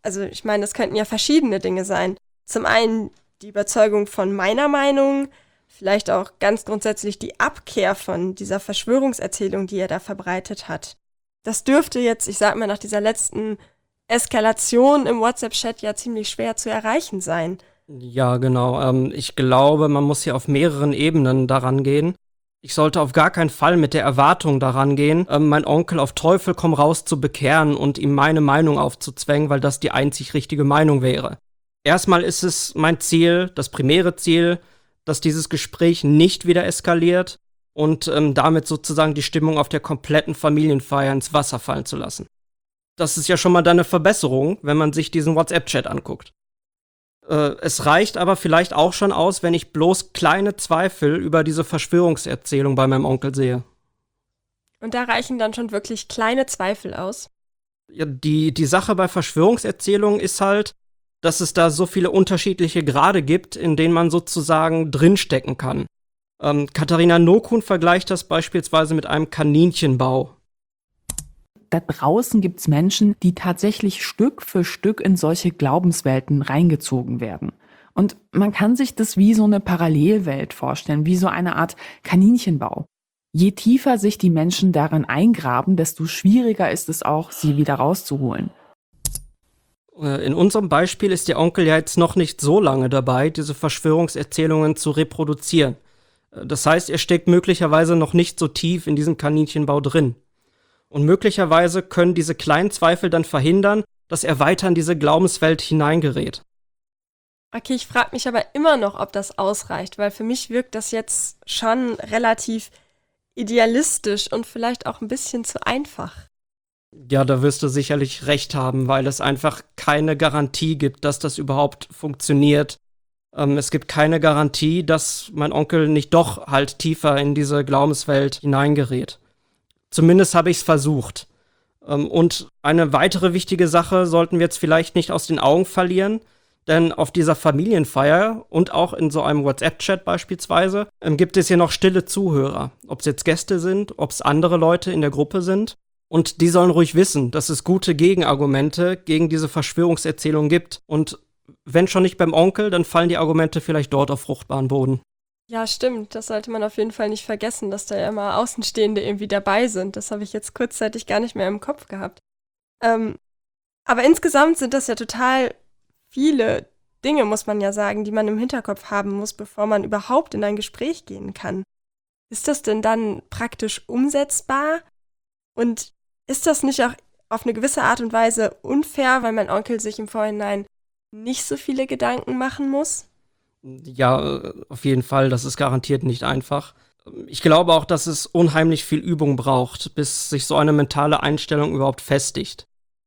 Also ich meine, das könnten ja verschiedene Dinge sein. Zum einen die Überzeugung von meiner Meinung, vielleicht auch ganz grundsätzlich die Abkehr von dieser Verschwörungserzählung, die er da verbreitet hat. Das dürfte jetzt, ich sag mal, nach dieser letzten Eskalation im WhatsApp-Chat ja ziemlich schwer zu erreichen sein. Ja, genau. Ich glaube, man muss hier auf mehreren Ebenen daran gehen. Ich sollte auf gar keinen Fall mit der Erwartung daran gehen, meinen Onkel auf Teufel komm raus zu bekehren und ihm meine Meinung aufzuzwängen, weil das die einzig richtige Meinung wäre. Erstmal ist es mein Ziel, das primäre Ziel, dass dieses Gespräch nicht wieder eskaliert und damit sozusagen die Stimmung auf der kompletten Familienfeier ins Wasser fallen zu lassen. Das ist ja schon mal dann eine Verbesserung, wenn man sich diesen WhatsApp-Chat anguckt. Es reicht aber vielleicht auch schon aus, wenn ich bloß kleine Zweifel über diese Verschwörungserzählung bei meinem Onkel sehe. Und da reichen dann schon wirklich kleine Zweifel aus. Ja, die Sache bei Verschwörungserzählungen ist halt, dass es da so viele unterschiedliche Grade gibt, in denen man sozusagen drinstecken kann. Katharina Nokun vergleicht das beispielsweise mit einem Kaninchenbau. Da draußen gibt's Menschen, die tatsächlich Stück für Stück in solche Glaubenswelten reingezogen werden. Und man kann sich das wie so eine Parallelwelt vorstellen, wie so eine Art Kaninchenbau. Je tiefer sich die Menschen darin eingraben, desto schwieriger ist es auch, sie wieder rauszuholen. In unserem Beispiel ist der Onkel ja jetzt noch nicht so lange dabei, diese Verschwörungserzählungen zu reproduzieren. Das heißt, er steckt möglicherweise noch nicht so tief in diesem Kaninchenbau drin. Und möglicherweise können diese kleinen Zweifel dann verhindern, dass er weiter in diese Glaubenswelt hineingerät. Okay, ich frage mich aber immer noch, ob das ausreicht, weil für mich wirkt das jetzt schon relativ idealistisch und vielleicht auch ein bisschen zu einfach. Ja, da wirst du sicherlich recht haben, weil es einfach keine Garantie gibt, dass das überhaupt funktioniert. Es gibt keine Garantie, dass mein Onkel nicht doch halt tiefer in diese Glaubenswelt hineingerät. Zumindest habe ich es versucht. Und eine weitere wichtige Sache sollten wir jetzt vielleicht nicht aus den Augen verlieren, denn auf dieser Familienfeier und auch in so einem WhatsApp-Chat beispielsweise gibt es hier noch stille Zuhörer. Ob es jetzt Gäste sind, ob es andere Leute in der Gruppe sind. Und die sollen ruhig wissen, dass es gute Gegenargumente gegen diese Verschwörungserzählung gibt. Und wenn schon nicht beim Onkel, dann fallen die Argumente vielleicht dort auf fruchtbaren Boden. Ja, stimmt. Das sollte man auf jeden Fall nicht vergessen, dass da ja immer Außenstehende irgendwie dabei sind. Das habe ich jetzt kurzzeitig gar nicht mehr im Kopf gehabt. Aber insgesamt sind das ja total viele Dinge, muss man ja sagen, die man im Hinterkopf haben muss, bevor man überhaupt in ein Gespräch gehen kann. Ist das denn dann praktisch umsetzbar? Und ist das nicht auch auf eine gewisse Art und Weise unfair, weil mein Onkel sich im Vorhinein nicht so viele Gedanken machen muss? Ja, auf jeden Fall, das ist garantiert nicht einfach. Ich glaube auch, dass es unheimlich viel Übung braucht, bis sich so eine mentale Einstellung überhaupt festigt.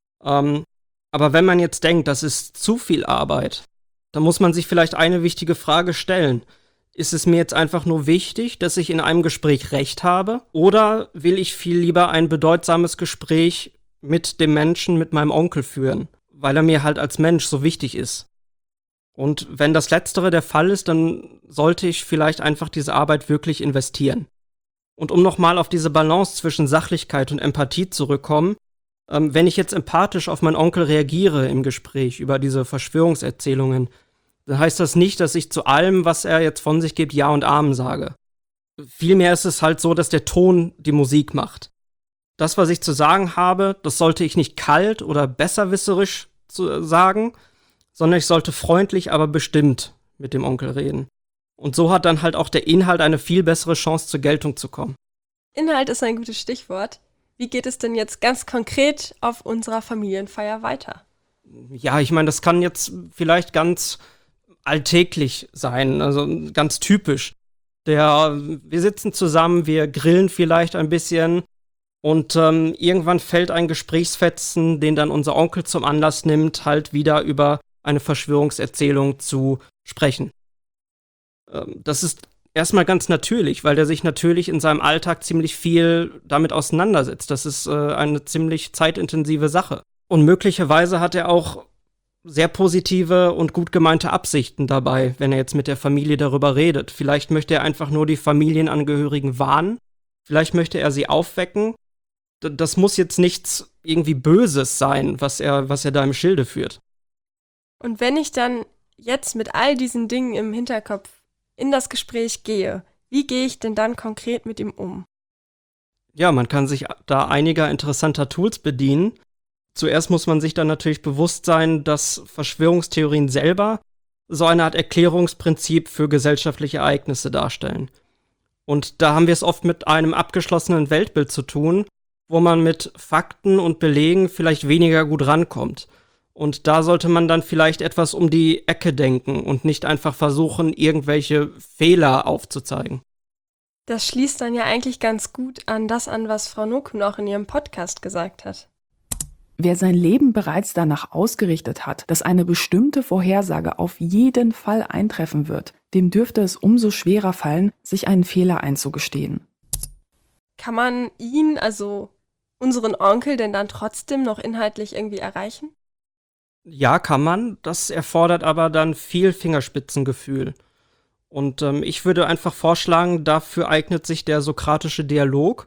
Aber wenn man jetzt denkt, das ist zu viel Arbeit, dann muss man sich vielleicht eine wichtige Frage stellen. Ist es mir jetzt einfach nur wichtig, dass ich in einem Gespräch Recht habe? Oder will ich viel lieber ein bedeutsames Gespräch mit dem Menschen, mit meinem Onkel führen, weil er mir halt als Mensch so wichtig ist? Und wenn das Letztere der Fall ist, dann sollte ich vielleicht einfach diese Arbeit wirklich investieren. Und um nochmal auf diese Balance zwischen Sachlichkeit und Empathie zurückkommen, wenn ich jetzt empathisch auf meinen Onkel reagiere im Gespräch über diese Verschwörungserzählungen, dann heißt das nicht, dass ich zu allem, was er jetzt von sich gibt, Ja und Amen sage. Vielmehr ist es halt so, dass der Ton die Musik macht. Das, was ich zu sagen habe, das sollte ich nicht kalt oder besserwisserisch sagen, sondern ich sollte freundlich, aber bestimmt mit dem Onkel reden. Und so hat dann halt auch der Inhalt eine viel bessere Chance zur Geltung zu kommen. Inhalt ist ein gutes Stichwort. Wie geht es denn jetzt ganz konkret auf unserer Familienfeier weiter? Ja, ich meine, das kann jetzt vielleicht ganz alltäglich sein, also ganz typisch. Wir sitzen zusammen, wir grillen vielleicht ein bisschen und irgendwann fällt ein Gesprächsfetzen, den dann unser Onkel zum Anlass nimmt, halt wieder über eine Verschwörungserzählung zu sprechen. Das ist erstmal ganz natürlich, weil der sich natürlich in seinem Alltag ziemlich viel damit auseinandersetzt. Das ist eine ziemlich zeitintensive Sache. Und möglicherweise hat er auch sehr positive und gut gemeinte Absichten dabei, wenn er jetzt mit der Familie darüber redet. Vielleicht möchte er einfach nur die Familienangehörigen warnen. Vielleicht möchte er sie aufwecken. Das muss jetzt nichts irgendwie Böses sein, was er da im Schilde führt. Und wenn ich dann jetzt mit all diesen Dingen im Hinterkopf in das Gespräch gehe, wie gehe ich denn dann konkret mit ihm um? Ja, man kann sich da einiger interessanter Tools bedienen. Zuerst muss man sich dann natürlich bewusst sein, dass Verschwörungstheorien selber so eine Art Erklärungsprinzip für gesellschaftliche Ereignisse darstellen. Und da haben wir es oft mit einem abgeschlossenen Weltbild zu tun, wo man mit Fakten und Belegen vielleicht weniger gut rankommt. Und da sollte man dann vielleicht etwas um die Ecke denken und nicht einfach versuchen, irgendwelche Fehler aufzuzeigen. Das schließt dann ja eigentlich ganz gut an das an, was Frau Nokun auch in ihrem Podcast gesagt hat. Wer sein Leben bereits danach ausgerichtet hat, dass eine bestimmte Vorhersage auf jeden Fall eintreffen wird, dem dürfte es umso schwerer fallen, sich einen Fehler einzugestehen. Kann man ihn, also unseren Onkel, denn dann trotzdem noch inhaltlich irgendwie erreichen? Ja, kann man. Das erfordert aber dann viel Fingerspitzengefühl. Und ich würde einfach vorschlagen, dafür eignet sich der sokratische Dialog.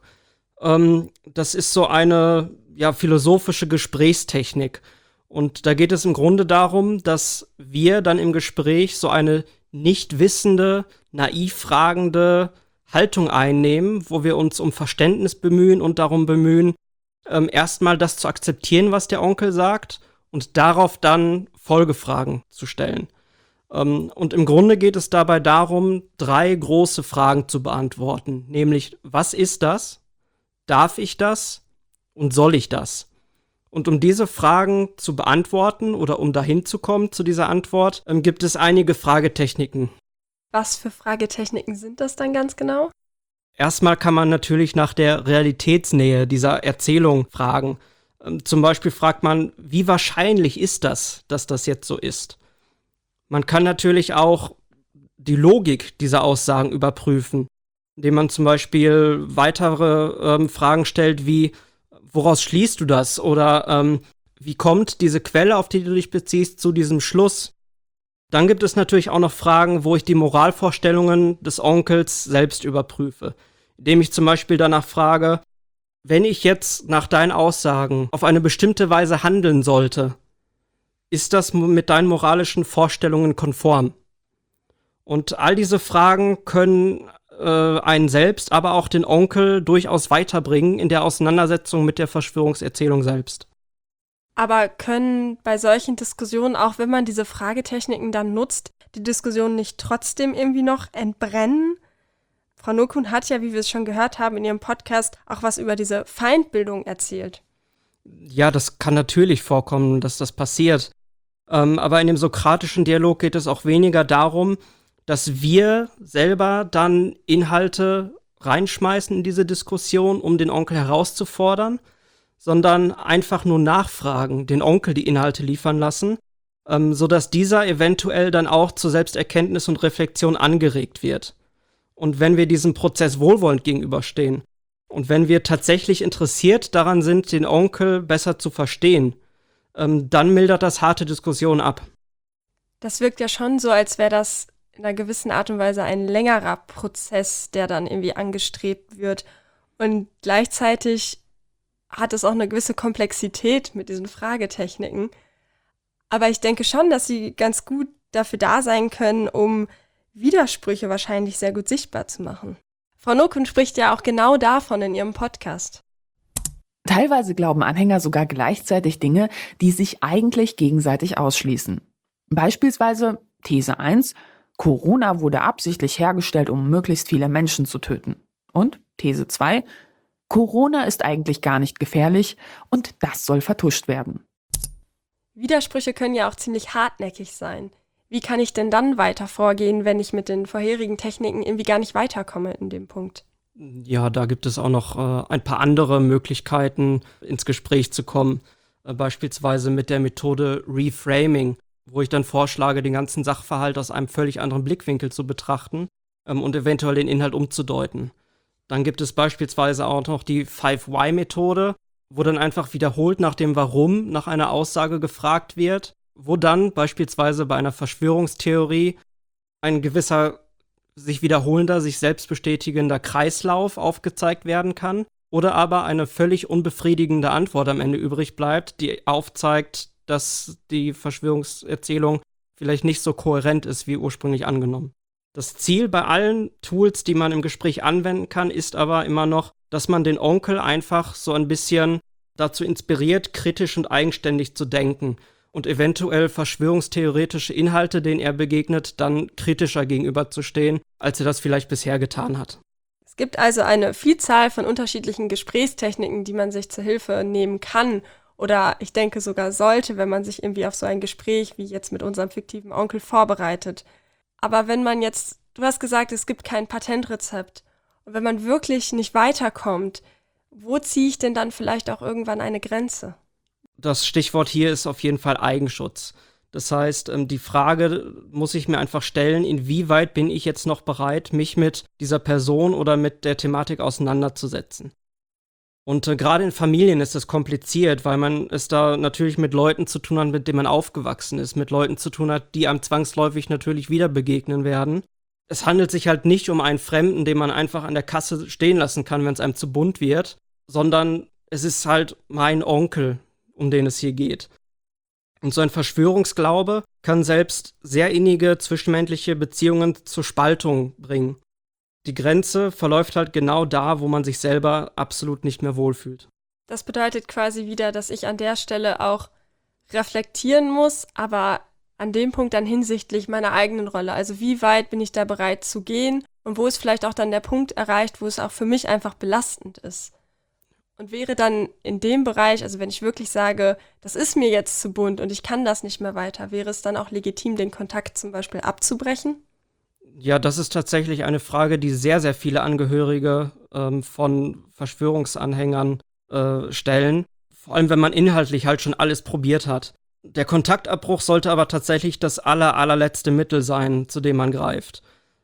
Das ist so eine philosophische Gesprächstechnik. Und da geht es im Grunde darum, dass wir dann im Gespräch so eine nicht wissende, naiv fragende Haltung einnehmen, wo wir uns um Verständnis bemühen und darum bemühen, erstmal das zu akzeptieren, was der Onkel sagt, und darauf dann Folgefragen zu stellen. Und im Grunde geht es dabei darum, 3 große Fragen zu beantworten, nämlich, was ist das? Darf ich das? Und soll ich das? Und um diese Fragen zu beantworten oder um dahin zu kommen zu dieser Antwort, gibt es einige Fragetechniken. Was für Fragetechniken sind das dann ganz genau? Erstmal kann man natürlich nach der Realitätsnähe dieser Erzählung fragen. Zum Beispiel fragt man, wie wahrscheinlich ist das, dass das jetzt so ist? Man kann natürlich auch die Logik dieser Aussagen überprüfen, indem man zum Beispiel weitere Fragen stellt wie, woraus schließt du das? Oder wie kommt diese Quelle, auf die du dich beziehst, zu diesem Schluss? Dann gibt es natürlich auch noch Fragen, wo ich die Moralvorstellungen des Onkels selbst überprüfe, indem ich zum Beispiel danach frage, wenn ich jetzt nach deinen Aussagen auf eine bestimmte Weise handeln sollte, ist das mit deinen moralischen Vorstellungen konform? Und all diese Fragen können einen selbst, aber auch den Onkel durchaus weiterbringen in der Auseinandersetzung mit der Verschwörungserzählung selbst. Aber können bei solchen Diskussionen, auch wenn man diese Fragetechniken dann nutzt, die Diskussion nicht trotzdem irgendwie noch entbrennen? Frau Nokun hat ja, wie wir es schon gehört haben, in ihrem Podcast auch was über diese Feindbildung erzählt. Ja, das kann natürlich vorkommen, dass das passiert. Aber in dem sokratischen Dialog geht es auch weniger darum, dass wir selber dann Inhalte reinschmeißen in diese Diskussion, um den Onkel herauszufordern, sondern einfach nur nachfragen, den Onkel die Inhalte liefern lassen, sodass dieser eventuell dann auch zur Selbsterkenntnis und Reflexion angeregt wird. Und wenn wir diesem Prozess wohlwollend gegenüberstehen und wenn wir tatsächlich interessiert daran sind, den Onkel besser zu verstehen, dann mildert das harte Diskussionen ab. Das wirkt ja schon so, als wäre das in einer gewissen Art und Weise ein längerer Prozess, der dann irgendwie angestrebt wird. Und gleichzeitig hat es auch eine gewisse Komplexität mit diesen Fragetechniken. Aber ich denke schon, dass sie ganz gut dafür da sein können, um Widersprüche wahrscheinlich sehr gut sichtbar zu machen. Frau Nokun spricht ja auch genau davon in ihrem Podcast. Teilweise glauben Anhänger sogar gleichzeitig Dinge, die sich eigentlich gegenseitig ausschließen. Beispielsweise These 1, Corona wurde absichtlich hergestellt, um möglichst viele Menschen zu töten. Und These 2, Corona ist eigentlich gar nicht gefährlich und das soll vertuscht werden. Widersprüche können ja auch ziemlich hartnäckig sein. Wie kann ich denn dann weiter vorgehen, wenn ich mit den vorherigen Techniken irgendwie gar nicht weiterkomme in dem Punkt? Ja, da gibt es auch noch ein paar andere Möglichkeiten, ins Gespräch zu kommen. Beispielsweise mit der Methode Reframing, wo ich dann vorschlage, den ganzen Sachverhalt aus einem völlig anderen Blickwinkel zu betrachten und eventuell den Inhalt umzudeuten. Dann gibt es beispielsweise auch noch die 5-Why-Methode, wo dann einfach wiederholt nach dem Warum nach einer Aussage gefragt wird, wo dann beispielsweise bei einer Verschwörungstheorie ein gewisser sich wiederholender, sich selbst bestätigender Kreislauf aufgezeigt werden kann oder aber eine völlig unbefriedigende Antwort am Ende übrig bleibt, die aufzeigt, dass die Verschwörungserzählung vielleicht nicht so kohärent ist, wie ursprünglich angenommen. Das Ziel bei allen Tools, die man im Gespräch anwenden kann, ist aber immer noch, dass man den Onkel einfach so ein bisschen dazu inspiriert, kritisch und eigenständig zu denken und eventuell verschwörungstheoretische Inhalte, denen er begegnet, dann kritischer gegenüberzustehen, als er das vielleicht bisher getan hat. Es gibt also eine Vielzahl von unterschiedlichen Gesprächstechniken, die man sich zur Hilfe nehmen kann oder ich denke sogar sollte, wenn man sich irgendwie auf so ein Gespräch wie jetzt mit unserem fiktiven Onkel vorbereitet. Aber wenn man jetzt, du hast gesagt, es gibt kein Patentrezept und wenn man wirklich nicht weiterkommt, wo ziehe ich denn dann vielleicht auch irgendwann eine Grenze? Das Stichwort hier ist auf jeden Fall Eigenschutz. Das heißt, die Frage muss ich mir einfach stellen, inwieweit bin ich jetzt noch bereit, mich mit dieser Person oder mit der Thematik auseinanderzusetzen. Und gerade in Familien ist es kompliziert, weil man es da natürlich mit Leuten zu tun hat, mit denen man aufgewachsen ist, mit Leuten zu tun hat, die einem zwangsläufig natürlich wieder begegnen werden. Es handelt sich halt nicht um einen Fremden, den man einfach an der Kasse stehen lassen kann, wenn es einem zu bunt wird, sondern es ist halt mein Onkel, um den es hier geht. Und so ein Verschwörungsglaube kann selbst sehr innige zwischenmenschliche Beziehungen zur Spaltung bringen. Die Grenze verläuft halt genau da, wo man sich selber absolut nicht mehr wohlfühlt. Das bedeutet quasi wieder, dass ich an der Stelle auch reflektieren muss, aber an dem Punkt dann hinsichtlich meiner eigenen Rolle. Also wie weit bin ich da bereit zu gehen und wo ist vielleicht auch dann der Punkt erreicht, wo es auch für mich einfach belastend ist. Und wäre dann in dem Bereich, also wenn ich wirklich sage, das ist mir jetzt zu bunt und ich kann das nicht mehr weiter, wäre es dann auch legitim, den Kontakt zum Beispiel abzubrechen? Ja, das ist tatsächlich eine Frage, die sehr, sehr viele Angehörige von Verschwörungsanhängern stellen. Vor allem, wenn man inhaltlich halt schon alles probiert hat. Der Kontaktabbruch sollte aber tatsächlich das allerletzte Mittel sein, zu dem man greift.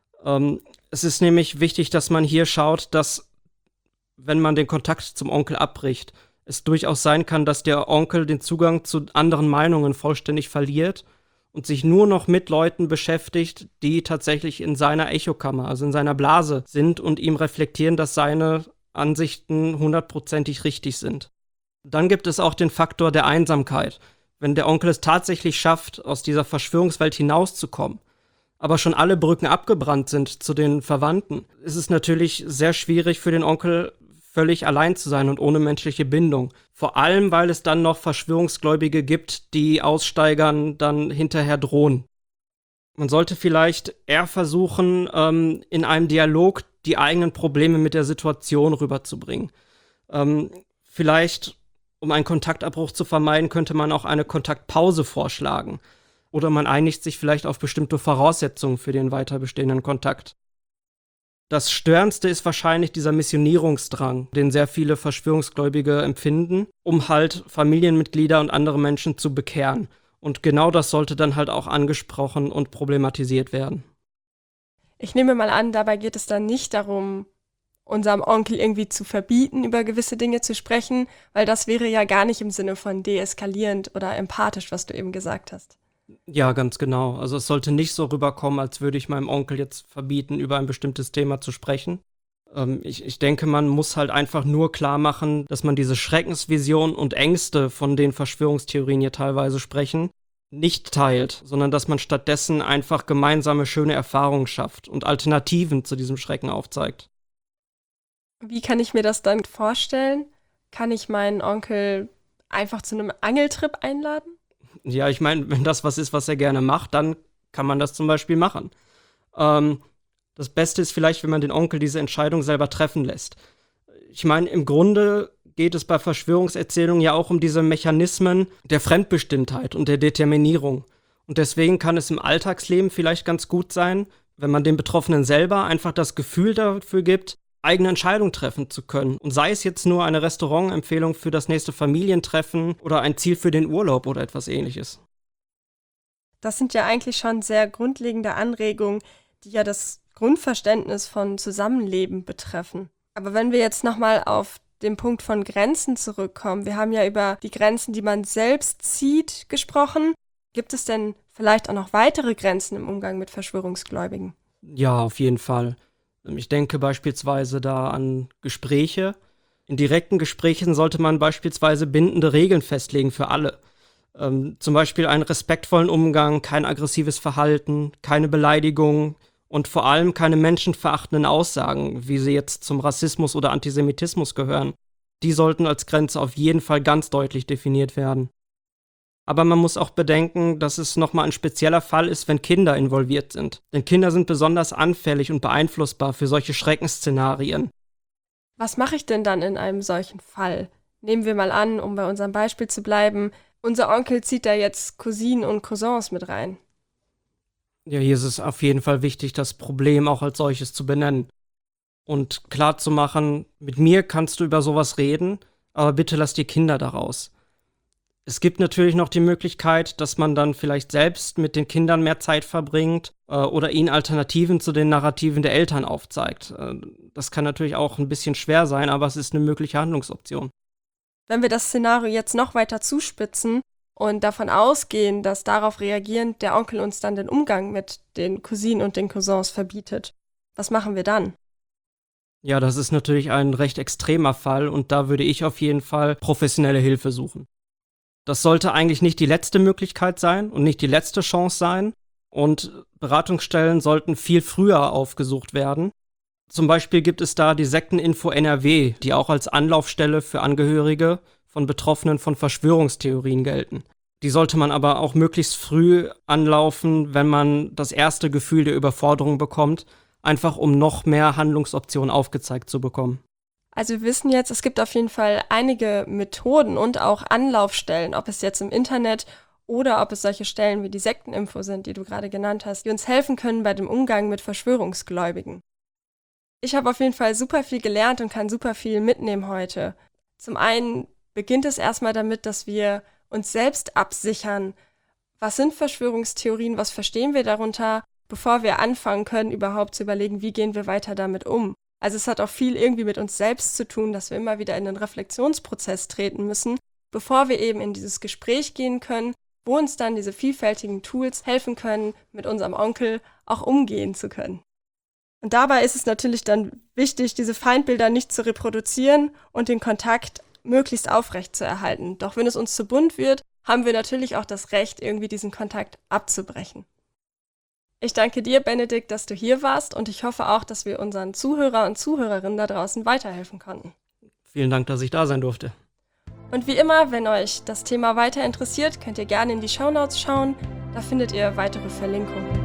Es ist nämlich wichtig, dass man hier schaut, dass, wenn man den Kontakt zum Onkel abbricht, es durchaus sein kann, dass der Onkel den Zugang zu anderen Meinungen vollständig verliert und sich nur noch mit Leuten beschäftigt, die tatsächlich in seiner Echokammer, also in seiner Blase sind und ihm reflektieren, dass seine Ansichten 100%ig richtig sind. Dann gibt es auch den Faktor der Einsamkeit. Wenn der Onkel es tatsächlich schafft, aus dieser Verschwörungswelt hinauszukommen, aber schon alle Brücken abgebrannt sind zu den Verwandten, ist es natürlich sehr schwierig für den Onkel, völlig allein zu sein und ohne menschliche Bindung. Vor allem, weil es dann noch Verschwörungsgläubige gibt, die Aussteigern dann hinterher drohen. Man sollte vielleicht eher versuchen, in einem Dialog die eigenen Probleme mit der Situation rüberzubringen. Vielleicht, um einen Kontaktabbruch zu vermeiden, könnte man auch eine Kontaktpause vorschlagen. Oder man einigt sich vielleicht auf bestimmte Voraussetzungen für den weiter bestehenden Kontakt. Das Störendste ist wahrscheinlich dieser Missionierungsdrang, den sehr viele Verschwörungsgläubige empfinden, um halt Familienmitglieder und andere Menschen zu bekehren. Und genau das sollte dann halt auch angesprochen und problematisiert werden. Ich nehme mal an, dabei geht es dann nicht darum, unserem Onkel irgendwie zu verbieten, über gewisse Dinge zu sprechen, weil das wäre ja gar nicht im Sinne von deeskalierend oder empathisch, was du eben gesagt hast. Ja, ganz genau. Also es sollte nicht so rüberkommen, als würde ich meinem Onkel jetzt verbieten, über ein bestimmtes Thema zu sprechen. Ich denke, man muss halt einfach nur klar machen, dass man diese Schreckensvision und Ängste, von denen Verschwörungstheorien hier teilweise sprechen, nicht teilt, sondern dass man stattdessen einfach gemeinsame schöne Erfahrungen schafft und Alternativen zu diesem Schrecken aufzeigt. Wie kann ich mir das dann vorstellen? Kann ich meinen Onkel einfach zu einem Angeltrip einladen? Ja, ich meine, wenn das was ist, was er gerne macht, dann kann man das zum Beispiel machen. Das Beste ist vielleicht, wenn man den Onkel diese Entscheidung selber treffen lässt. Ich meine, im Grunde geht es bei Verschwörungserzählungen ja auch um diese Mechanismen der Fremdbestimmtheit und der Determinierung. Und deswegen kann es im Alltagsleben vielleicht ganz gut sein, wenn man den Betroffenen selber einfach das Gefühl dafür gibt, eigene Entscheidungen treffen zu können. Und sei es jetzt nur eine Restaurantempfehlung für das nächste Familientreffen oder ein Ziel für den Urlaub oder etwas Ähnliches. Das sind ja eigentlich schon sehr grundlegende Anregungen, die ja das Grundverständnis von Zusammenleben betreffen. Aber wenn wir jetzt nochmal auf den Punkt von Grenzen zurückkommen, wir haben ja über die Grenzen, die man selbst zieht, gesprochen. Gibt es denn vielleicht auch noch weitere Grenzen im Umgang mit Verschwörungsgläubigen? Ja, auf jeden Fall. Ich denke beispielsweise da an Gespräche. In direkten Gesprächen sollte man beispielsweise bindende Regeln festlegen für alle. Zum Beispiel einen respektvollen Umgang, kein aggressives Verhalten, keine Beleidigung und vor allem keine menschenverachtenden Aussagen, wie sie jetzt zum Rassismus oder Antisemitismus gehören. Die sollten als Grenze auf jeden Fall ganz deutlich definiert werden. Aber man muss auch bedenken, dass es nochmal ein spezieller Fall ist, wenn Kinder involviert sind. Denn Kinder sind besonders anfällig und beeinflussbar für solche Schreckensszenarien. Was mache ich denn dann in einem solchen Fall? Nehmen wir mal an, um bei unserem Beispiel zu bleiben, unser Onkel zieht da jetzt Cousinen und Cousins mit rein. Ja, hier ist es auf jeden Fall wichtig, das Problem auch als solches zu benennen. Und klar zu machen, mit mir kannst du über sowas reden, aber bitte lass die Kinder daraus. Es gibt natürlich noch die Möglichkeit, dass man dann vielleicht selbst mit den Kindern mehr Zeit verbringt oder ihnen Alternativen zu den Narrativen der Eltern aufzeigt. Das kann natürlich auch ein bisschen schwer sein, aber es ist eine mögliche Handlungsoption. Wenn wir das Szenario jetzt noch weiter zuspitzen und davon ausgehen, dass darauf reagierend der Onkel uns dann den Umgang mit den Cousinen und den Cousins verbietet, was machen wir dann? Ja, das ist natürlich ein recht extremer Fall und da würde ich auf jeden Fall professionelle Hilfe suchen. Das sollte eigentlich nicht die letzte Möglichkeit sein und nicht die letzte Chance sein. Und Beratungsstellen sollten viel früher aufgesucht werden. Zum Beispiel gibt es da die Sekteninfo NRW, die auch als Anlaufstelle für Angehörige von Betroffenen von Verschwörungstheorien gelten. Die sollte man aber auch möglichst früh anlaufen, wenn man das erste Gefühl der Überforderung bekommt, einfach um noch mehr Handlungsoptionen aufgezeigt zu bekommen. Also wir wissen jetzt, es gibt auf jeden Fall einige Methoden und auch Anlaufstellen, ob es jetzt im Internet oder ob es solche Stellen wie die Sekteninfo sind, die du gerade genannt hast, die uns helfen können bei dem Umgang mit Verschwörungsgläubigen. Ich habe auf jeden Fall super viel gelernt und kann super viel mitnehmen heute. Zum einen beginnt es erstmal damit, dass wir uns selbst absichern. Was sind Verschwörungstheorien? Was verstehen wir darunter, bevor wir anfangen können, überhaupt zu überlegen, wie gehen wir weiter damit um? Also es hat auch viel irgendwie mit uns selbst zu tun, dass wir immer wieder in den Reflexionsprozess treten müssen, bevor wir eben in dieses Gespräch gehen können, wo uns dann diese vielfältigen Tools helfen können, mit unserem Onkel auch umgehen zu können. Und dabei ist es natürlich dann wichtig, diese Feindbilder nicht zu reproduzieren und den Kontakt möglichst aufrecht zu erhalten. Doch wenn es uns zu bunt wird, haben wir natürlich auch das Recht, irgendwie diesen Kontakt abzubrechen. Ich danke dir, Benedikt, dass du hier warst und ich hoffe auch, dass wir unseren Zuhörer und Zuhörerinnen da draußen weiterhelfen konnten. Vielen Dank, dass ich da sein durfte. Und wie immer, wenn euch das Thema weiter interessiert, könnt ihr gerne in die Shownotes schauen. Da findet ihr weitere Verlinkungen.